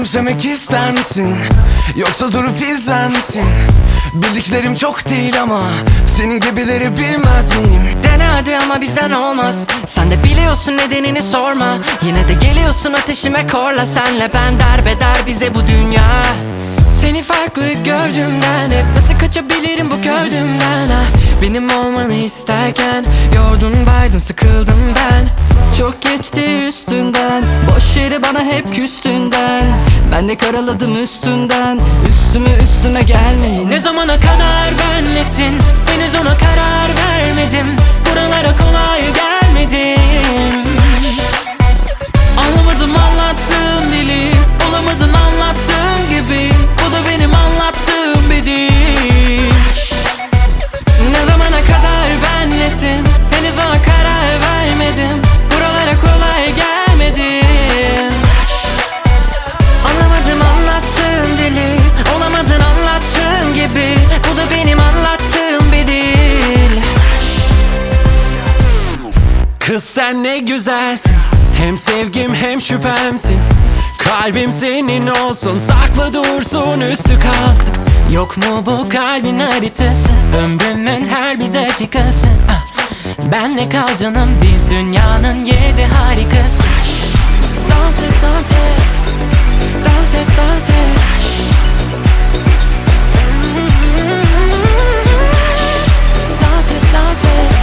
gülümsemek ister misin? Yoksa durup izler misin? Bildiklerim çok değil ama senin gibileri bilmez miyim? Dene hadi ama bizden olmaz. Sen de biliyorsun nedenini sorma. Yine de geliyorsun ateşime korla. Senle ben derbeder bize bu dünya. Seni farklı gördüğümden hep nasıl kaçabilirim bu gördüğümden benim olmanı isterken yordun baydın sıkıldım ben. Çok geçti üstünden, boş yere bana hep küstünden. Ben de karaladım üstünden, üstüme gelmeyin. Ne zamana kadar benlesin, henüz ona karar vermedim. Buralara kolay gelmedim. Anlamadım anlattığım dili, olamadın anlattığın gibi. Bu da benim anlattığım bir dil. Ne zamana kadar benlesin, henüz ona karar vermedim. Buralara kolay gelmedim. Anlamadım anlattığın dili, olamadın anlattığın gibi. Bu da benim anlattığım bir dil. Kız sen ne güzelsin, hem sevgim hem şüphemsin. Kalbim senin olsun, saklı dursun üstü kalsın. Yok mu bu kalbin haritası, ömrümün her bir dakikası. Benle kal canım, biz dünyanın 7 harikası. Dans et, dans et, dans et, dans et. Dans et, dans et.